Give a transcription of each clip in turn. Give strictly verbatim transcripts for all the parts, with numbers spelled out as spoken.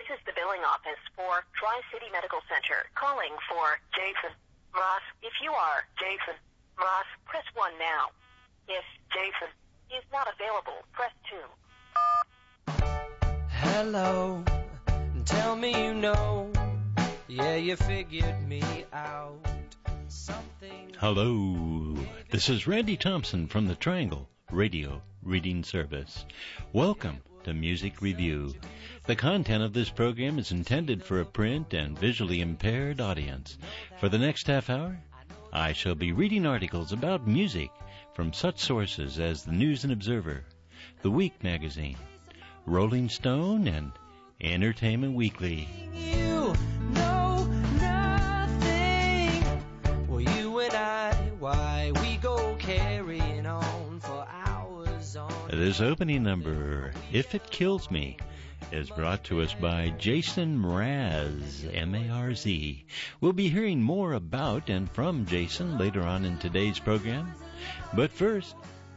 is the billing office for Tri-City Medical Center. Calling for Jason Ross. If you are Jason Ross, press one now. If Jason is not available, press two. Hello, tell me you know. Yeah, you figured me out. Something. Hello, this is Randy Thompson from the Triangle Radio Reading Service. Welcome to Music Review. The content of this program is intended for a print and visually impaired audience. For the next half hour, I shall be reading articles about music from such sources as the News and Observer, The Week magazine, Rolling Stone, and Entertainment Weekly. You know nothing. Well, you and I, why we go carrying on for hours on. This opening number, If It Kills Me, is brought to us by Jason Mraz, M A R Z. We'll be hearing more about and from Jason later on in today's program. But first,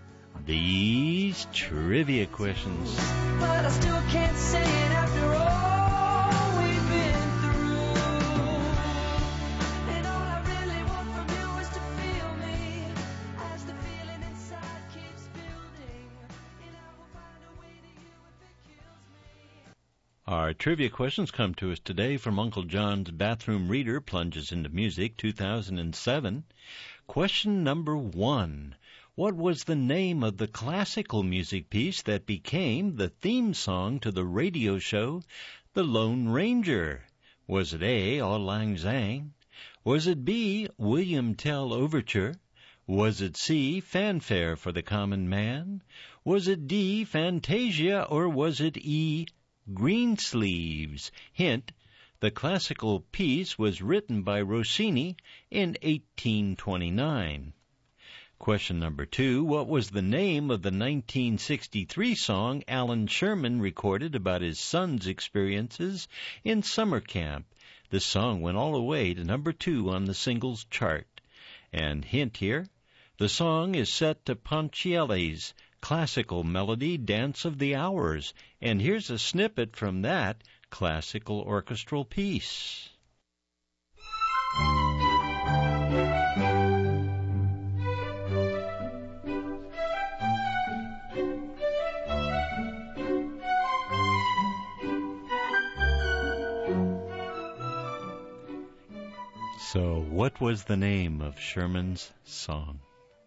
these trivia questions. But I still can't say it after all we've been through. And all I really want from you is to feel me as the feeling inside keeps building. And I will find a way to you if it kills me. Our trivia questions come to us today from Uncle John's Bathroom Reader Plunges into Music two thousand seven. Question number one. What was the name of the classical music piece that became the theme song to the radio show The Lone Ranger? Was it A, Auld Lang Syne? Was it B, William Tell Overture? Was it C, Fanfare for the Common Man? Was it D, Fantasia? Or was it E, Greensleeves? Hint, the classical piece was written by Rossini in eighteen twenty-nine. Question number two, what was the name of the nineteen sixty-three song Alan Sherman recorded about his son's experiences in summer camp? This song went all the way to number two on the singles chart. And hint here, the song is set to Ponchielli's classical melody Dance of the Hours. And here's a snippet from that classical orchestral piece. So, what was the name of Sherman's song?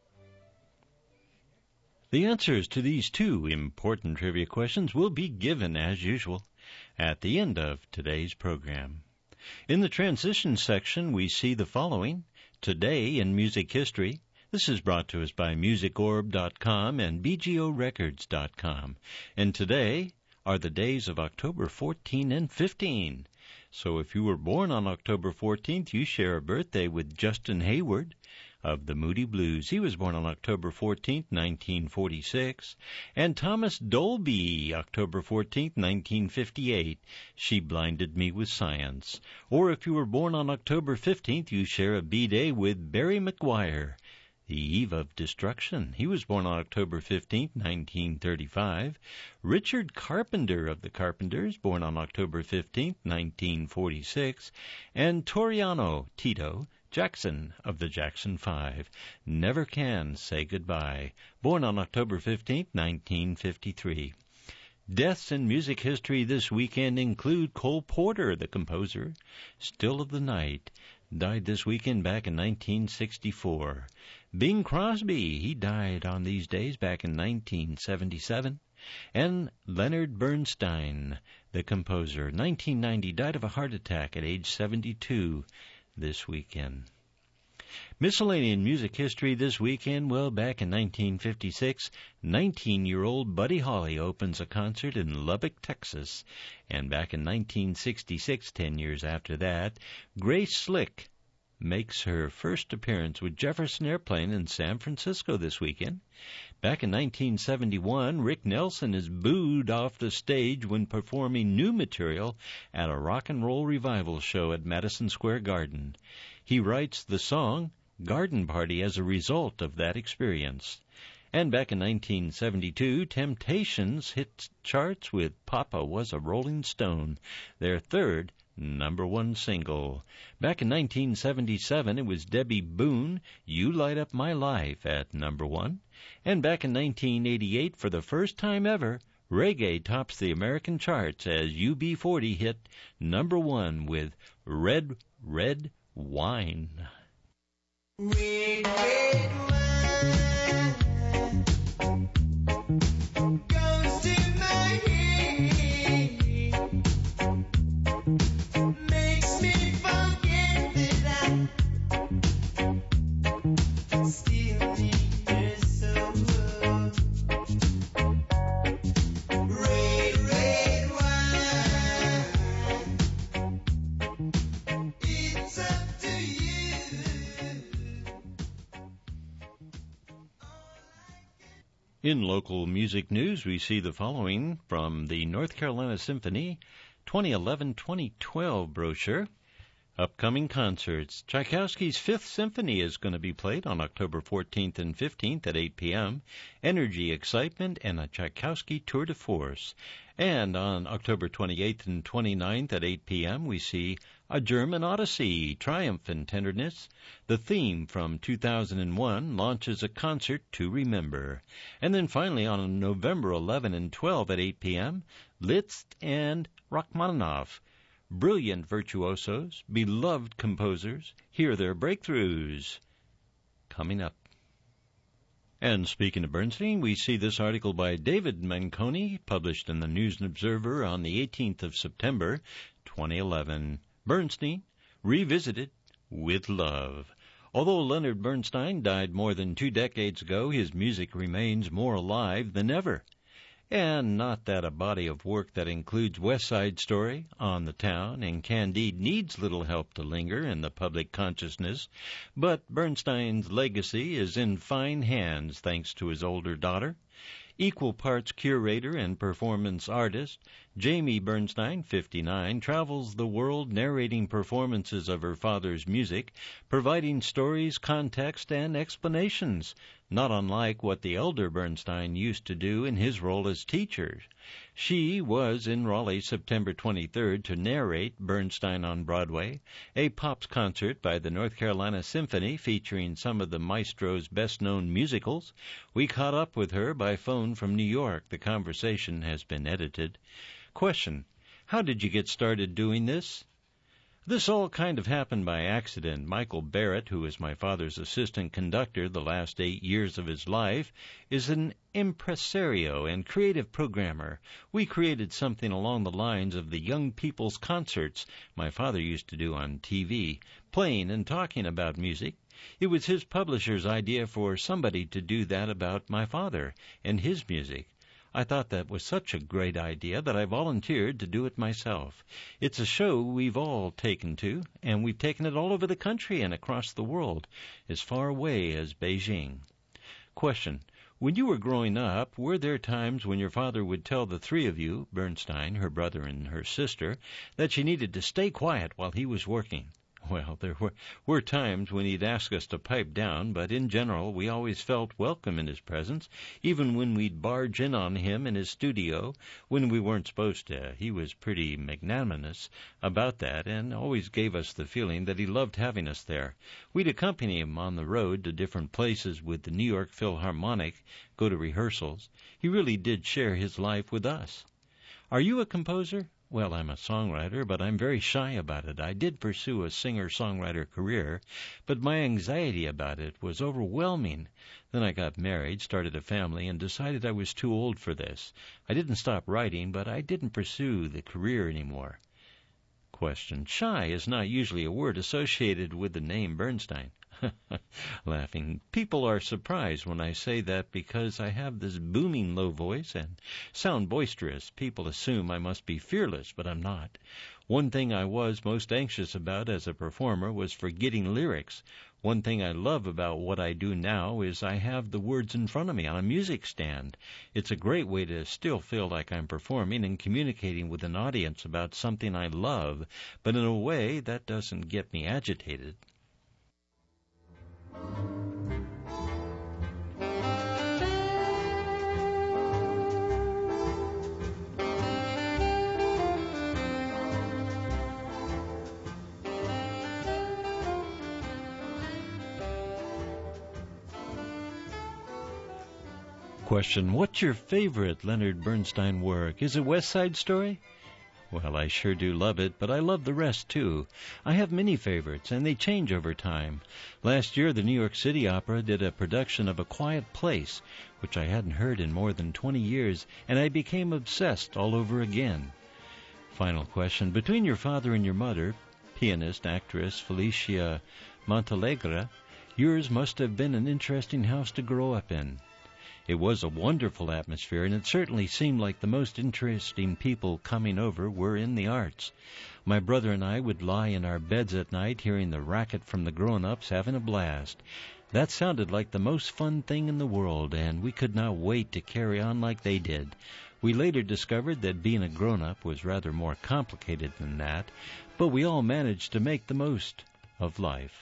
The answers to these two important trivia questions will be given, as usual, at the end of today's program. In the transition section, we see the following. Today in Music History. This is brought to us by music orb dot com and b g o records dot com. And today are the days of October fourteenth and fifteenth. So if you were born on October fourteenth, you share a birthday with Justin Hayward of the Moody Blues. He was born on October fourteenth, nineteen forty-six. And Thomas Dolby, October fourteenth, nineteen fifty-eight. She Blinded Me with Science. Or if you were born on October fifteenth, you share a B-Day with Barry McGuire, The Eve of Destruction. He was born on October fifteenth, nineteen thirty-five. Richard Carpenter of the Carpenters, born on October fifteenth, nineteen forty-six. And Toriano Tito Jackson of the Jackson Five, Never Can Say Goodbye, born on October fifteenth, nineteen fifty-three. Deaths in music history this weekend include Cole Porter, the composer. Still of the Night, died this weekend back in nineteen sixty-four. Bing Crosby, he died on these days back in nineteen seventy-seven. And Leonard Bernstein, the composer, nineteen ninety, died of a heart attack at age seventy-two this weekend. Miscellaneous music history this weekend, well, back in nineteen fifty-six, nineteen-year-old Buddy Holly opens a concert in Lubbock, Texas. And back in nineteen sixty-six, ten years after that, Grace Slick makes her first appearance with Jefferson Airplane in San Francisco this weekend. Back in nineteen seventy-one, Rick Nelson is booed off the stage when performing new material at a rock and roll revival show at Madison Square Garden. He writes the song Garden Party as a result of that experience. And back in nineteen seventy-two, Temptations hit charts with Papa Was a Rolling Stone, their third number one single. Back in nineteen seventy-seven, it was Debbie Boone, You Light Up My Life, at number one. And back in nineteen eighty-eight, for the first time ever, reggae tops the American charts as U B forty hit number one with Red, Red Wine. Red, red wine goes to my head, makes me forget that I still need her so. Red, red wine, it's up to you. In local music news, we see the following from the North Carolina Symphony twenty eleven twenty twelve brochure. Upcoming concerts. Tchaikovsky's Fifth Symphony is going to be played on October fourteenth and fifteenth at eight p.m. Energy, Excitement, and a Tchaikovsky Tour de Force. And on October twenty-eighth and twenty-ninth at eight p.m. we see A German Odyssey, Triumph and Tenderness. The theme from two thousand one launches a concert to remember. And then finally on November eleventh and twelfth at eight p.m., Liszt and Rachmaninoff. Brilliant virtuosos, beloved composers, hear their breakthroughs. Coming up. And speaking of Bernstein, we see this article by David Manconi, published in the News and Observer on the eighteenth of September, twenty eleven. Bernstein, revisited with love. Although Leonard Bernstein died more than two decades ago, his music remains more alive than ever. And not that a body of work that includes West Side Story, On the Town, and Candide needs little help to linger in the public consciousness, but Bernstein's legacy is in fine hands thanks to his older daughter. Equal parts curator and performance artist, Jamie Bernstein, fifty-nine, travels the world narrating performances of her father's music, providing stories, context, and explanations, not unlike what the elder Bernstein used to do in his role as teacher. She was in Raleigh September twenty-third to narrate Bernstein on Broadway, a Pops concert by the North Carolina Symphony featuring some of the maestro's best-known musicals. We caught up with her by phone from New York. The conversation has been edited. Question: how did you get started doing this? This all kind of happened by accident. Michael Barrett, who was my father's assistant conductor the last eight years of his life, is an impresario and creative programmer. We created something along the lines of the young people's concerts my father used to do on T V, playing and talking about music. It was his publisher's idea for somebody to do that about my father and his music. I thought that was such a great idea that I volunteered to do it myself. It's a show we've all taken to, and we've taken it all over the country and across the world, as far away as Beijing. Question: when you were growing up, were there times when your father would tell the three of you, Bernstein, her brother, and her sister, that you needed to stay quiet while he was working? Well, there were, were times when he'd ask us to pipe down, but in general we always felt welcome in his presence, even when we'd barge in on him in his studio when we weren't supposed to. He was pretty magnanimous about that and always gave us the feeling that he loved having us there. We'd accompany him on the road to different places with the New York Philharmonic, go to rehearsals. He really did share his life with us. Are you a composer? Well, I'm a songwriter, but I'm very shy about it. I did pursue a singer-songwriter career, but my anxiety about it was overwhelming. Then I got married, started a family, and decided I was too old for this. I didn't stop writing, but I didn't pursue the career anymore. Question: shy is not usually a word associated with the name Bernstein. Laughing. People are surprised when I say that because I have this booming low voice and sound boisterous. People assume I must be fearless, but I'm not. One thing I was most anxious about as a performer was forgetting lyrics. One thing I love about what I do now is I have the words in front of me on a music stand. It's a great way to still feel like I'm performing and communicating with an audience about something I love, but in a way that doesn't get me agitated. Question, what's your favorite Leonard Bernstein work? Is it West Side Story? Well, I sure do love it, but I love the rest, too. I have many favorites, and they change over time. Last year, the New York City Opera did a production of A Quiet Place, which I hadn't heard in more than twenty years, and I became obsessed all over again. Final question, between your father and your mother, pianist, actress Felicia Montalegre, yours must have been an interesting house to grow up in. It was a wonderful atmosphere, and it certainly seemed like the most interesting people coming over were in the arts. My brother and I would lie in our beds at night hearing the racket from the grown-ups having a blast. That sounded like the most fun thing in the world, and we could not wait to carry on like they did. We later discovered that being a grown-up was rather more complicated than that, but we all managed to make the most of life.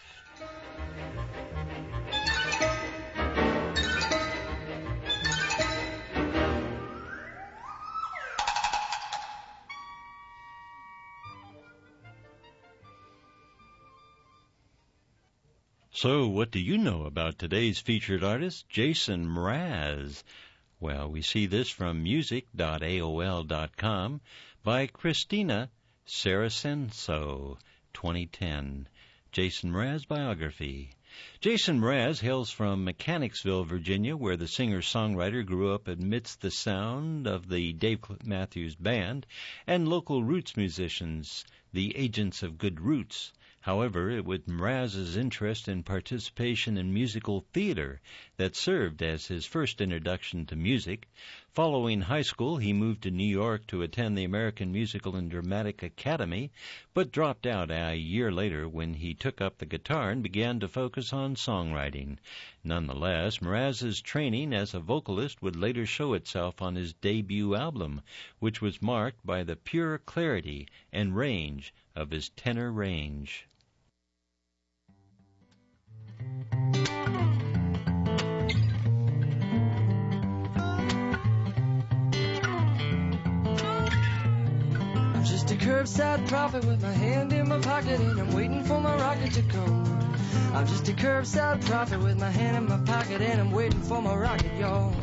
So, what do you know about today's featured artist, Jason Mraz? Well, we see this from music dot A O L dot com by Christina Saracenso, twenty ten. Jason Mraz biography. Jason Mraz hails from Mechanicsville, Virginia, where the singer-songwriter grew up amidst the sound of the Dave Matthews Band and local roots musicians, the Agents of Good Roots. However, it was Mraz's interest in participation in musical theater that served as his first introduction to music. Following high school, he moved to New York to attend the American Musical and Dramatic Academy, but dropped out a year later when he took up the guitar and began to focus on songwriting. Nonetheless, Mraz's training as a vocalist would later show itself on his debut album, which was marked by the pure clarity and range of his tenor range. I'm just a curbside prophet with my hand in my pocket and I'm waiting for my rocket to come. I'm just a curbside prophet with my hand in my pocket and I'm waiting for my rocket, y'all.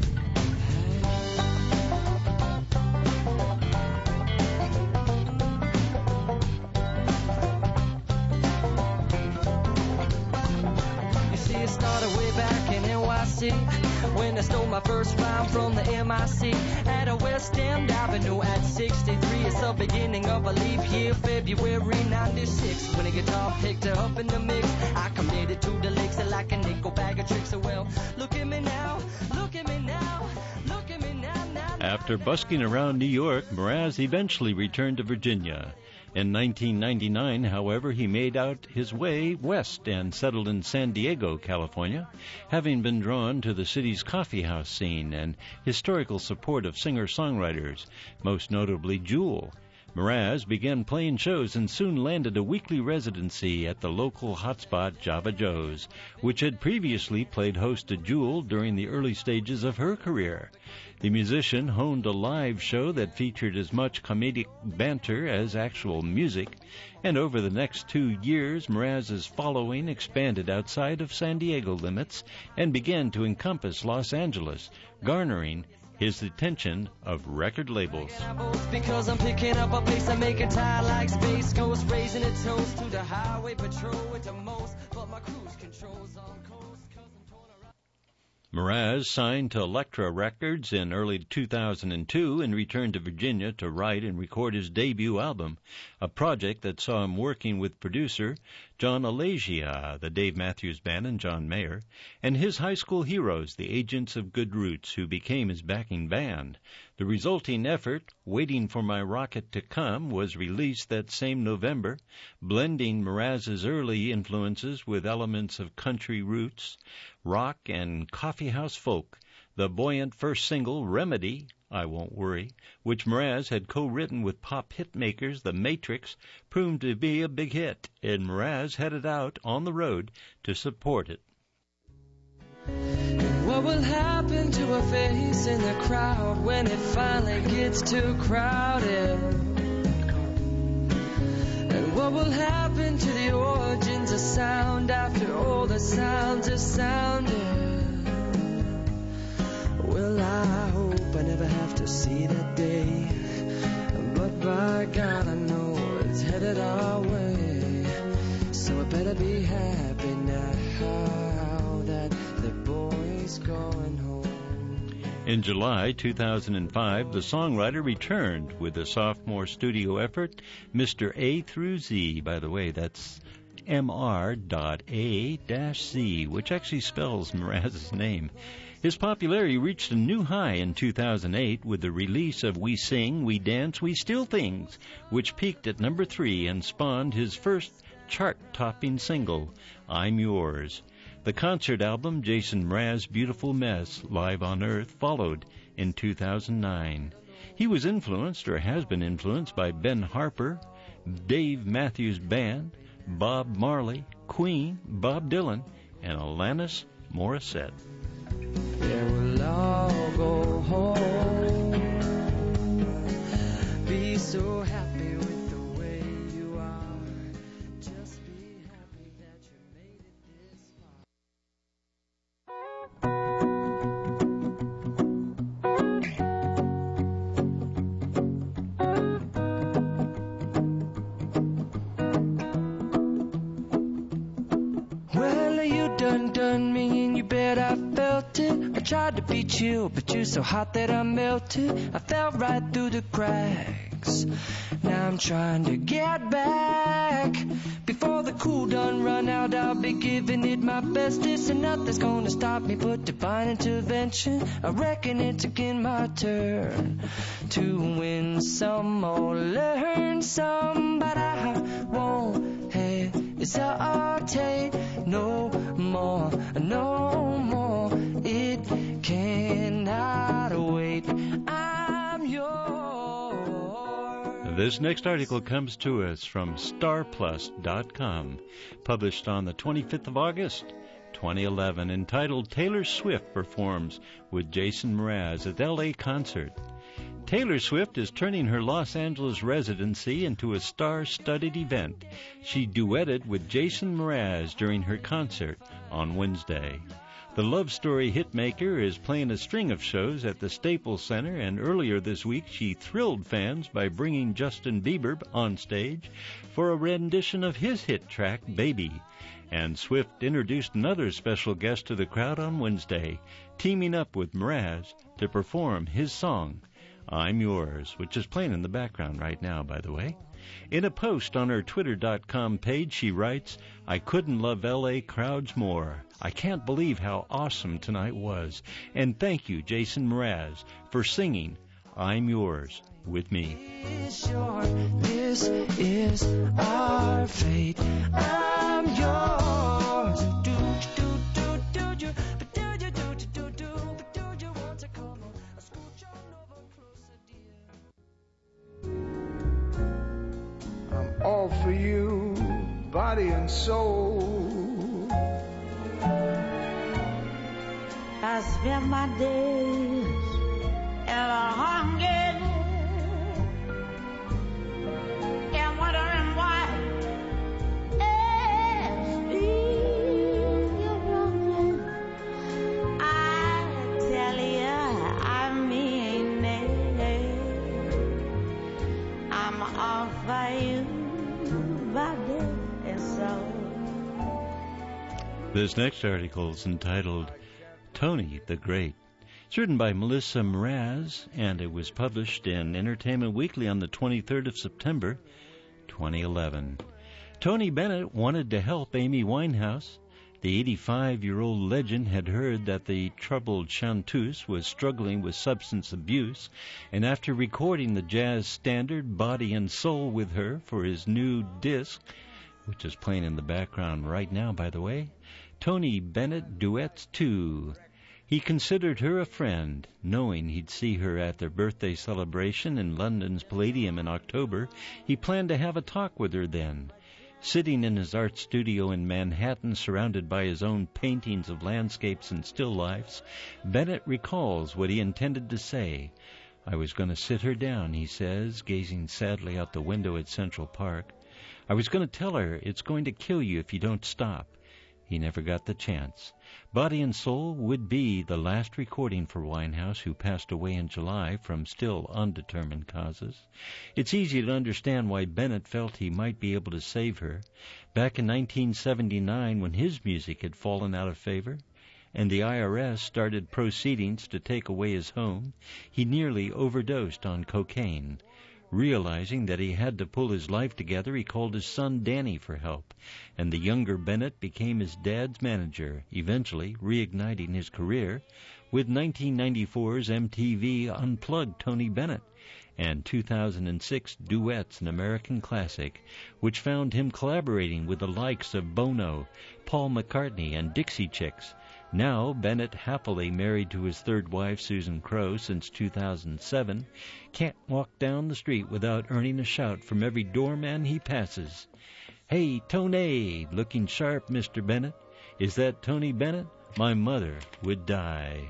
It started way back in N Y C when I stole my first rhyme from the M I C at a West End Avenue at sixty-three. It's the beginning of a leap year, February ninety-six. When a guitar picked her up in the mix, I committed to the licks like a nickel bag of tricks. So well, look at me now, look at me now, look at me now, now. After busking around New York, Mraz eventually returned to Virginia. In nineteen ninety-nine, however, he made out his way west and settled in San Diego, California, having been drawn to the city's coffeehouse scene and historical support of singer-songwriters, most notably Jewel. Mraz began playing shows and soon landed a weekly residency at the local hotspot Java Joe's, which had previously played host to Jewel during the early stages of her career. The musician honed a live show that featured as much comedic banter as actual music, and over the next two years, Mraz's following expanded outside of San Diego limits and began to encompass Los Angeles, garnering his attention of record labels. Because I'm picking up a pace and making tire like Space Ghost, raising its toast to the highway patrol with the most, but my cruise control's on coast. Mraz signed to Elektra Records in early two thousand two and returned to Virginia to write and record his debut album, a project that saw him working with producer John Alagia, the Dave Matthews Band, and John Mayer, and his high school heroes, the Agents of Good Roots, who became his backing band. The resulting effort, Waiting for My Rocket to Come, was released that same November, blending Mraz's early influences with elements of country roots, rock, and coffeehouse folk. The buoyant first single, Remedy, I Won't Worry, which Mraz had co-written with pop hit makers The Matrix, proved to be a big hit, and Mraz headed out on the road to support it. What will happen to a face in the crowd when it finally gets too crowded? And what will happen to the origins of sound after all the sounds have sounded? Well, I hope I never have to see that day, but by God, I know it's headed our way. So I better be happy now that the boy's going home. In July two thousand five, the songwriter returned with a sophomore studio effort, Mister A through Z. By the way, that's M R dot A dash Z, which actually spells Mraz's name. His popularity reached a new high in two thousand eight with the release of We Sing, We Dance, We Steal Things, which peaked at number three and spawned his first chart-topping single, I'm Yours. The concert album, Jason Mraz' Beautiful Mess, Live on Earth, followed in two thousand nine. He was influenced, or has been influenced, by Ben Harper, Dave Matthews Band, Bob Marley, Queen, Bob Dylan, and Alanis Morissette. Yeah, we'll all go home. Be so happy with the way you are. Just be happy that you made it this far. Well, you done done me and you bet I felt it. I tried to beat you, but you're so hot that I melted. I fell right through the cracks. Now I'm trying to get back. Before the cool done run out, I'll be giving it my bestest, and nothing's gonna stop me but divine intervention. I reckon it's again my turn to win some or learn some, but I won't hesitate no more, no more. It cannot wait. I'm yours. This next article comes to us from star plus dot com, published on the twenty-fifth of August, twenty eleven, entitled Taylor Swift Performs with Jason Mraz at L A Concert. Taylor Swift is turning her Los Angeles residency into a star-studded event. She duetted with Jason Mraz during her concert on Wednesday. The love story hitmaker is playing a string of shows at the Staples Center, and earlier this week she thrilled fans by bringing Justin Bieber on stage for a rendition of his hit track, Baby. And Swift introduced another special guest to the crowd on Wednesday, teaming up with Mraz to perform his song, I'm Yours, which is playing in the background right now, by the way. In a post on her twitter dot com page, she writes, I couldn't love L A crowds more. I can't believe how awesome tonight was. And thank you, Jason Mraz, for singing I'm Yours with me. Sure, this is our fate. I'm yours. Do, do, do, do, do, but do, do, do, do, do, but do you want to come on? I'll scooch on over closer, dear. I'm all for you, body and soul. I spend my days in a hunger and wondering why it's you're wrong. I tell you, I mean it. I'm all for you, body and soul. This next article is entitled Tony the Great. It's written by Melissa Mraz, and it was published in Entertainment Weekly on the twenty-third of September, twenty eleven. Tony Bennett wanted to help Amy Winehouse. The eighty-five-year-old legend had heard that the troubled chanteuse was struggling with substance abuse, and after recording the jazz standard Body and Soul with her for his new disc, which is playing in the background right now, by the way, Tony Bennett duets too. He considered her a friend, knowing he'd see her at their birthday celebration in London's Palladium in October. He planned to have a talk with her then. Sitting in his art studio in Manhattan, surrounded by his own paintings of landscapes and still lifes, Bennett recalls what he intended to say. I was going to sit her down, he says, gazing sadly out the window at Central Park. I was going to tell her it's going to kill you if you don't stop. he never got the chance. Body and Soul would be the last recording for Winehouse, who passed away in July from still undetermined causes. It's easy to understand why Bennett felt he might be able to save her. Back in nineteen seventy-nine, when his music had fallen out of favor, and the I R S started proceedings to take away his home, he nearly overdosed on cocaine. Realizing that he had to pull his life together, he called his son Danny for help, and the younger Bennett became his dad's manager, eventually reigniting his career with nineteen ninety-four's M T V Unplugged Tony Bennett and two thousand six Duets, an American classic, which found him collaborating with the likes of Bono, Paul McCartney, and Dixie Chicks. Now, Bennett, happily married to his third wife, Susan Crowe, since two thousand seven, can't walk down the street without earning a shout from every doorman he passes. "Hey, Tony, looking sharp, Mister Bennett. Is that Tony Bennett? My mother would die."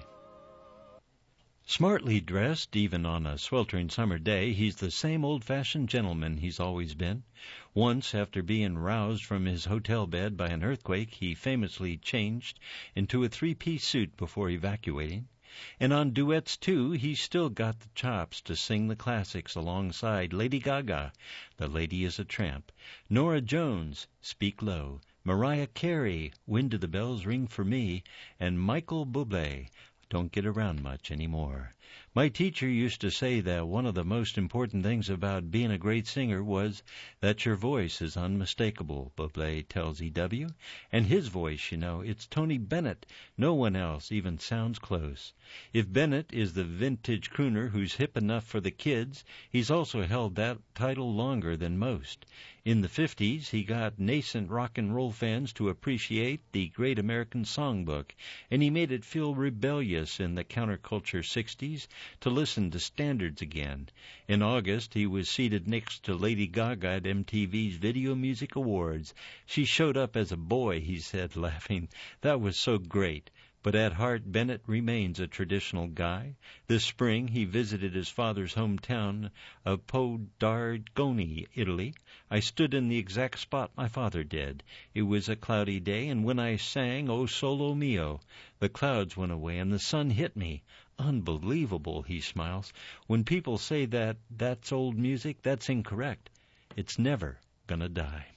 Smartly dressed, even on a sweltering summer day, he's the same old-fashioned gentleman he's always been. Once, after being roused from his hotel bed by an earthquake, he famously changed into a three-piece suit before evacuating. And on Duets, too, he's still got the chops to sing the classics alongside Lady Gaga, The Lady is a Tramp, Norah Jones, Speak Low, Mariah Carey, When Do the Bells Ring for Me, and Michael Bublé, Don't Get Around Much Anymore. My teacher used to say that one of the most important things about being a great singer was that your voice is unmistakable, Bublé tells E W. And his voice, you know, it's Tony Bennett. No one else even sounds close. If Bennett is the vintage crooner who's hip enough for the kids, he's also held that title longer than most. In the fifties, he got nascent rock and roll fans to appreciate the Great American Songbook, and he made it feel rebellious in the counterculture sixties to listen to standards again. In August, he was seated next to Lady Gaga at M T V's Video Music Awards. She showed up as a boy, he said, laughing. That was so great. But at heart, Bennett remains a traditional guy. This spring, he visited his father's hometown of Podargone, Italy. I stood in the exact spot my father did. It was a cloudy day, and when I sang O Solo Mio, the clouds went away and the sun hit me. Unbelievable, he smiles. When people say that that's old music, that's incorrect. It's never gonna die.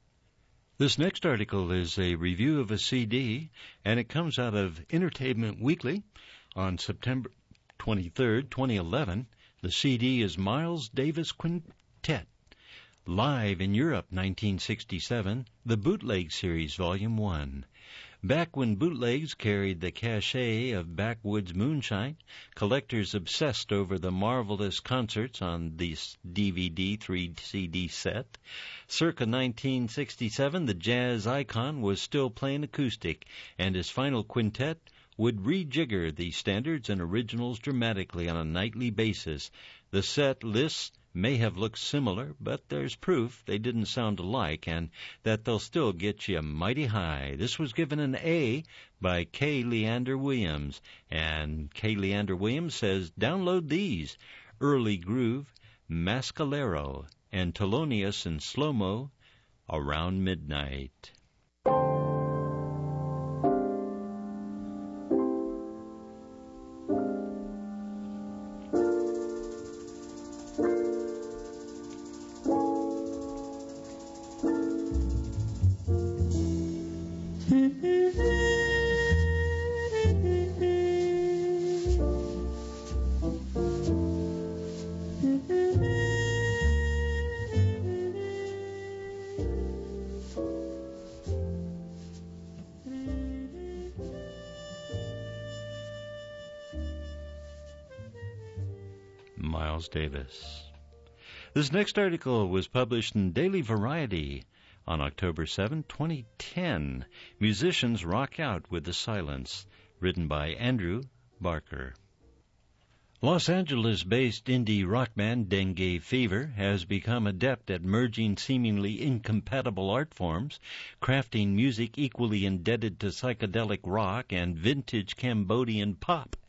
This next article is a review of a C D, and it comes out of Entertainment Weekly on September twenty-third, twenty eleven. The C D is Miles Davis Quintet, Live in Europe, nineteen sixty-seven, the Bootleg Series, Volume one. Back when bootlegs carried the cachet of backwoods moonshine, collectors obsessed over the marvelous concerts on this D V D three C D set. Circa nineteen sixty-seven, the jazz icon was still playing acoustic, and his final quintet would rejigger the standards and originals dramatically on a nightly basis. The set lists may have looked similar, but there's proof they didn't sound alike and that they'll still get you mighty high. This was given an A by K. Leander Williams, and K. Leander Williams says, download these: Early Groove, Mascalero, and Thelonious and Slow-Mo, Around Midnight. Miles Davis. This next article was published in Daily Variety on October seventh, twenty ten. Musicians Rock Out with the Silence, written by Andrew Barker. Los Angeles-based indie rock band Dengue Fever has become adept at merging seemingly incompatible art forms, crafting music equally indebted to psychedelic rock and vintage Cambodian pop.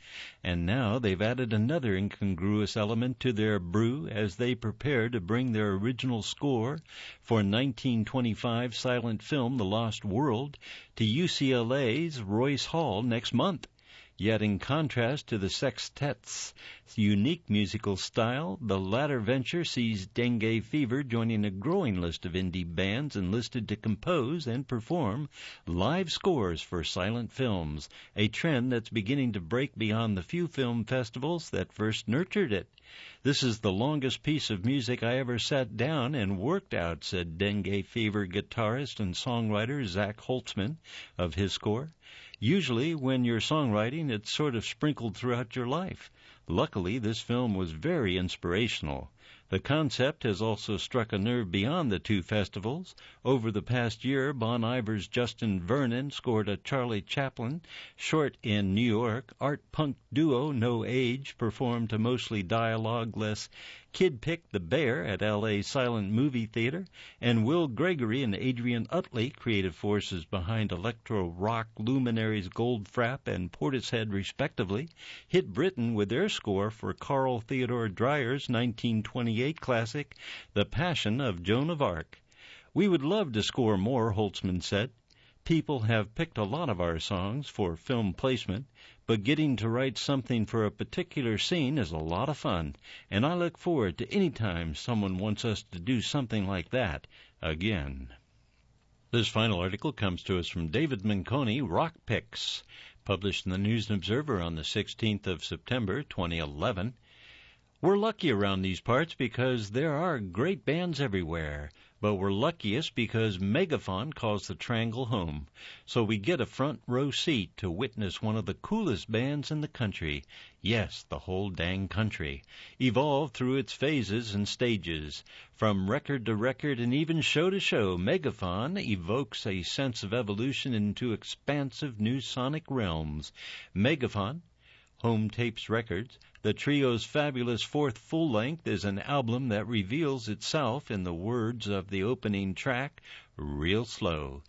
and now they've added another incongruous element to their brew as they prepare to bring their original score for nineteen twenty-five silent film The Lost World to U C L A's Royce Hall next month. Yet in contrast to the sextet's unique musical style, the latter venture sees Dengue Fever joining a growing list of indie bands enlisted to compose and perform live scores for silent films, a trend that's beginning to break beyond the few film festivals that first nurtured it. "This is the longest piece of music I ever sat down and worked out," said Dengue Fever guitarist and songwriter Zach Holtzman of his score. "Usually when you're songwriting, it's sort of sprinkled throughout your life. Luckily, this film was very inspirational. The concept has also struck a nerve beyond the two festivals. Over the past year, Bon Iver's Justin Vernon scored a Charlie Chaplin short in New York. Art punk duo No Age performed a mostly dialogue-less Kid Pick the Bear at L A Silent Movie Theater, and Will Gregory and Adrian Utley, creative forces behind electro-rock luminaries Goldfrapp and Portishead respectively, hit Britain with their score for Carl Theodor Dreyer's nineteen twenty-eight classic, The Passion of Joan of Arc. "We would love to score more," Holtzman said. "People have picked a lot of our songs for film placement, but getting to write something for a particular scene is a lot of fun, and I look forward to any time someone wants us to do something like that again." This final article comes to us from David Manconi, Rock Picks, published in the News and Observer on the sixteenth of September, twenty eleven. "We're lucky around these parts because there are great bands everywhere, but we're luckiest because Megaphon calls the Triangle home, so we get a front row seat to witness one of the coolest bands in the country, yes, the whole dang country, evolve through its phases and stages. From record to record and even show to show, Megaphon evokes a sense of evolution into expansive new sonic realms. Megaphon, Home Tapes Records, the trio's fabulous fourth full-length, is an album that reveals itself in the words of the opening track, Real Slow.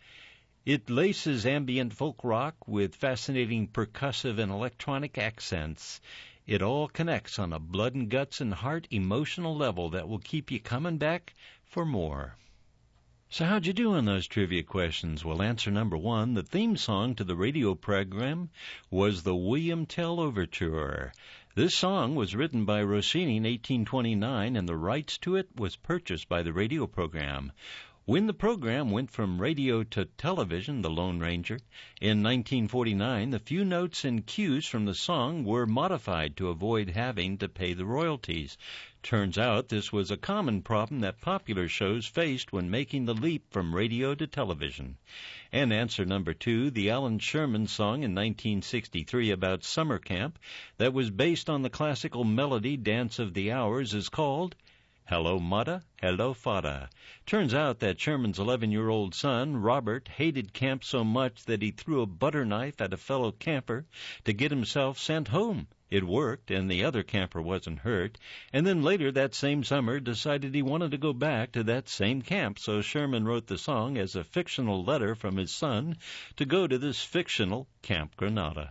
It laces ambient folk rock with fascinating percussive and electronic accents. It all connects on a blood and guts and heart emotional level that will keep you coming back for more." So how'd you do on those trivia questions? Well, answer number one, the theme song to the radio program was the William Tell Overture. This song was written by Rossini in eighteen twenty-nine, and the rights to it was purchased by the radio program. When the program went from radio to television, The Lone Ranger, in nineteen forty-nine, the few notes and cues from the song were modified to avoid having to pay the royalties. Turns out this was a common problem that popular shows faced when making the leap from radio to television. And answer number two, the Alan Sherman song in nineteen sixty-three about summer camp that was based on the classical melody Dance of the Hours is called Hello Mudda, Hello Fada. Turns out that Sherman's eleven-year-old son, Robert, hated camp so much that he threw a butter knife at a fellow camper to get himself sent home. It worked, and the other camper wasn't hurt, and then later that same summer decided he wanted to go back to that same camp, so Sherman wrote the song as a fictional letter from his son to go to this fictional Camp Granada.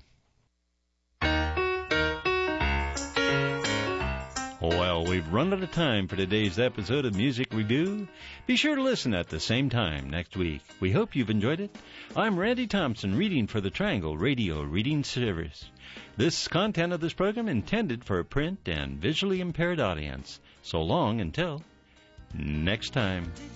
Well, we've run out of time for today's episode of Music Review. Be sure to listen at the same time next week. We hope you've enjoyed it. I'm Randy Thompson, reading for the Triangle Radio Reading Service. This content of this program intended for a print and visually impaired audience. So long until next time.